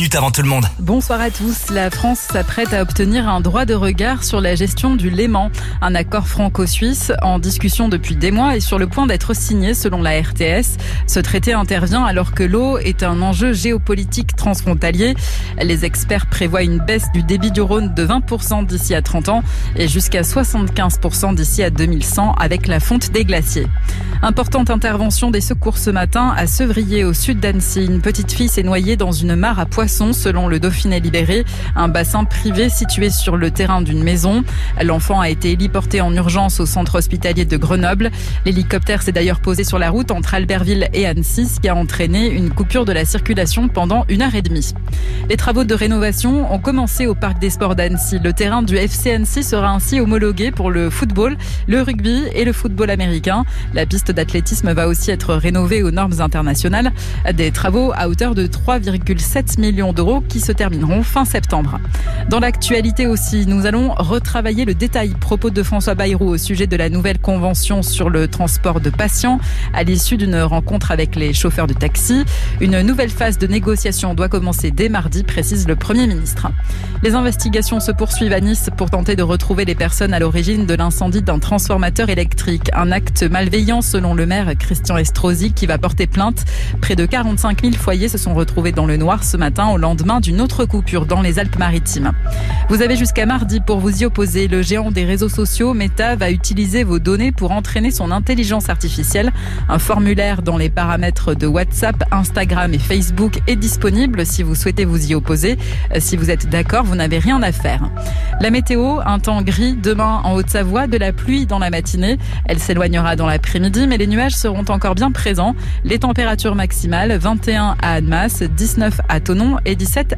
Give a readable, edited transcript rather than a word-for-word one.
minutes avant tout le monde. Bonsoir à tous. La France s'apprête à obtenir un droit de regard sur la gestion du Léman. Un accord franco-suisse en discussion depuis des mois et sur le point d'être signé selon la RTS. Ce traité intervient alors que l'eau est un enjeu géopolitique transfrontalier. Les experts prévoient une baisse du débit du Rhône de 20% d'ici à 30 ans et jusqu'à 75% d'ici à 2100 avec la fonte des glaciers. Importante intervention des secours ce matin à Sevrier, au sud d'Annecy. Une petite fille s'est noyée dans une mare à poissons, selon le Dauphiné libéré, un bassin privé situé sur le terrain d'une maison. L'enfant a été héliporté en urgence au centre hospitalier de Grenoble. L'hélicoptère s'est d'ailleurs posé sur la route entre Albertville et Annecy, ce qui a entraîné une coupure de la circulation pendant 1h30. Les travaux de rénovation ont commencé au parc des sports d'Annecy. Le terrain du FC Annecy sera ainsi homologué pour le football, le rugby et le football américain. La piste d'athlétisme va aussi être rénovée aux normes internationales. Des travaux à hauteur de 3,7 millions d'euros qui se termineront fin septembre. Dans l'actualité aussi, nous allons retravailler le détail propos de François Bayrou au sujet de la nouvelle convention sur le transport de patients à l'issue d'une rencontre avec les chauffeurs de taxi. Une nouvelle phase de négociation doit commencer dès mardi, précise le Premier ministre. Les investigations se poursuivent à Nice pour tenter de retrouver les personnes à l'origine de l'incendie d'un transformateur électrique. Un acte malveillant selon le maire Christian Estrosi qui va porter plainte. Près de 45 000 foyers se sont retrouvés dans le noir ce matin au lendemain d'une autre coupure dans les Alpes-Maritimes. Vous avez jusqu'à mardi pour vous y opposer. Le géant des réseaux sociaux, Meta, va utiliser vos données pour entraîner son intelligence artificielle. Un formulaire dans les paramètres de WhatsApp, Instagram et Facebook est disponible si vous souhaitez vous y opposer. Si vous êtes d'accord, vous n'avez rien à faire. La météo, un temps gris demain en Haute-Savoie, de la pluie dans la matinée. Elle s'éloignera dans l'après-midi, mais les nuages seront encore bien présents. Les températures maximales, 21 à Annemasse, 19 à Thonon et 17